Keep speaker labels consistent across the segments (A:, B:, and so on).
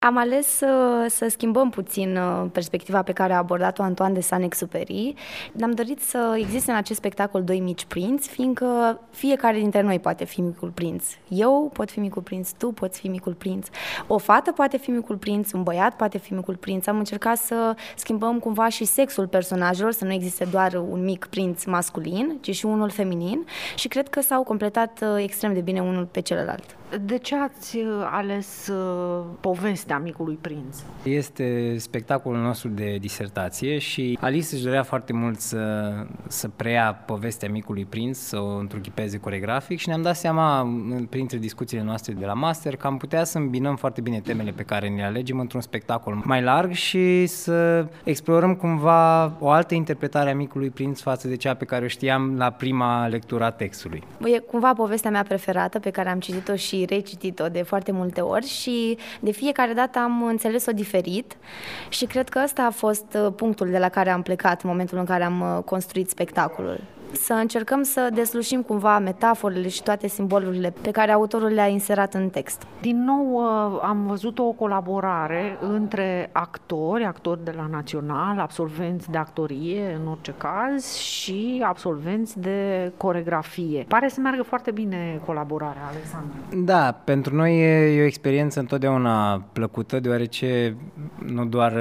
A: Am ales să schimbăm puțin perspectiva pe care a abordat-o Antoine de Saint-Exupéry. Ne-am dorit să existe în acest spectacol doi mici prinți, fiindcă fiecare dintre noi poate fi micul prinț. Eu pot fi micul prinț, tu poți fi micul prinț, o fată poate fi micul prinț, un băiat poate fi micul prinț. Am încercat să schimbăm cumva și sexul personajelor, să nu existe doar un mic prinț masculin, ci și unul feminin, și cred că s-au completat extrem de bine unul pe celălalt.
B: De ce ați ales povestea Micului Prinț?
C: Este spectacolul nostru de disertație și Alice își dorea foarte mult să preia povestea Micului Prinț, să o întruchipeze coregrafic și ne-am dat seama, printre discuțiile noastre de la master, că am putea să îmbinăm foarte bine temele pe care ne le alegem într-un spectacol mai larg și să explorăm cumva o altă interpretare a Micului Prinț față de cea pe care o știam la prima lectură a textului.
A: E cumva povestea mea preferată, pe care am citit-o și recitit-o de foarte multe ori și de fiecare dată am înțeles-o diferit și cred că ăsta a fost punctul de la care am plecat în momentul în care am construit spectacolul. Să încercăm să deslușim cumva metaforele și toate simbolurile pe care autorul le-a inserat în text.
B: Din nou am văzut o colaborare între actori de la Național, absolvenți de actorie în orice caz și absolvenți de coregrafie. Pare să meargă foarte bine colaborarea, Alexandru.
C: Da, pentru noi e o experiență întotdeauna plăcută, deoarece nu doar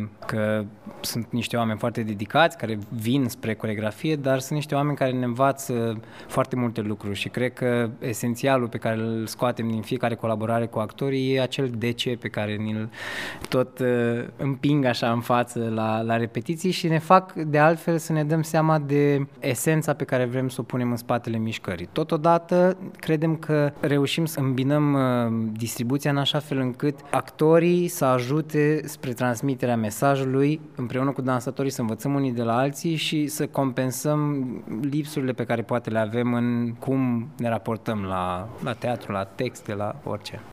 C: că sunt niște oameni foarte dedicați care vin spre coregrafie, dar sunt niște oameni care ne învață foarte multe lucruri și cred că esențialul pe care îl scoatem din fiecare colaborare cu actorii e acel de ce pe care ni-l tot împing așa în față la repetiții și ne fac de altfel să ne dăm seama de esența pe care vrem să o punem în spatele mișcării. Totodată credem că reușim să îmbinăm distribuția în așa fel încât actorii să ajute spre transmiterea mesajului împreună cu dansatorii, să învățăm unii de la alții și să compensăm lipsurile pe care poate le avem în cum ne raportăm la teatru, la texte, la orice.